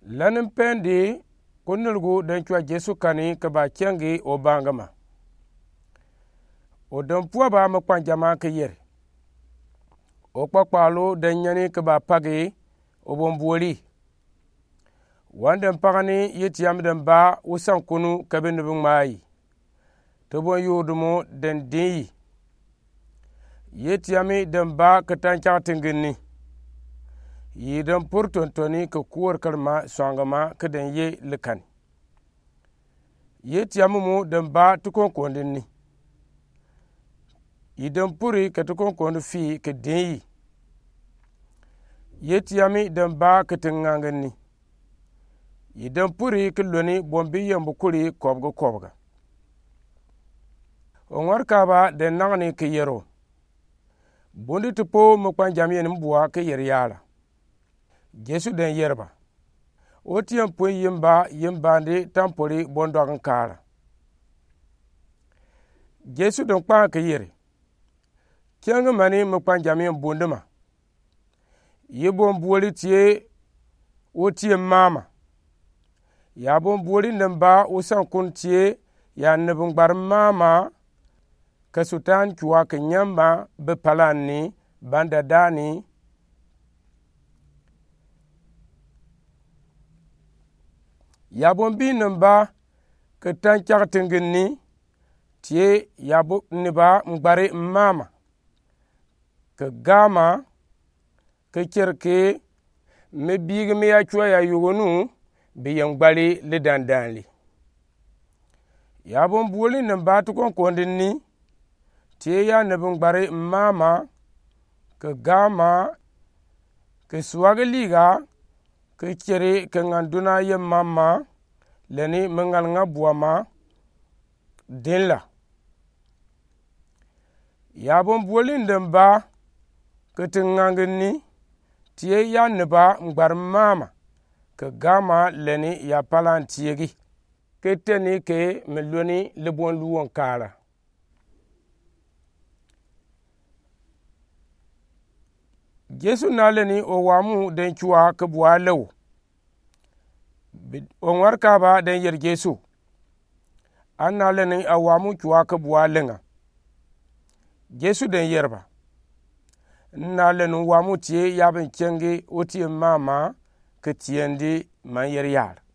lanin pendi kunilgu den chwa Jesu kani ka ba chengi o bangama o don puwa ba ma kwan jama ka yer o kpakpalo den nyani ka ba pagi o bombuoli wanda pagani yitiyam den ba usan kunu ka be nubu mai to bon yudumo den di yitiyami den ba ka tancha tingini yidan purtontoni ka kuwar kalma swangama ka den ye likan yitiyamu mu den ba tukon kondini yidan puri ka tukon kondi fi ka den yitiyami den ba ka tingangani yidan puri ka loni bombi yambu kuri kobga ongwar kaba den nagni ka yero bondi tupo mu kwan jamiyen mbuwa ka yer yara Jesu den yerba o tiyan pun yimbandi tampori bondogan kara Jesu den kwan ka yeri kenga mani mu kwan jamiyen bonduma yibon buoli tie o tiyan mama ya bon buoli den ba usan kun tie ya nubun gbar mama ka sutan kuwa ka nyamba be palani banda dani yabon bi nan ba ka tan kyaktingin ni tie yabo ni ba ngbare mama ka gama ka kerke me bigi me ya chwa ya yugonu bi yan gbare le dandanli yabon buoli nan ba to kon kondin ni tie ya ne ngbare mama ka gama ka swagaliga ka kere ka nganduna ye mama leni mengal nga buama dinla yabon buolin den ba ka tingangini tie ya neba ngbar mama ka gama leni ya palan tiegi ke teni ke meloni lebon luwon kara Jesu na leni o wamu den chuwa ka buwa lew onwar ka ba den yer Jesu an na leni a wamu chuwa ka buwa lenga Jesu den yerba na leni wamu tie yabin chengi o tie mama ka tiendi man yer yar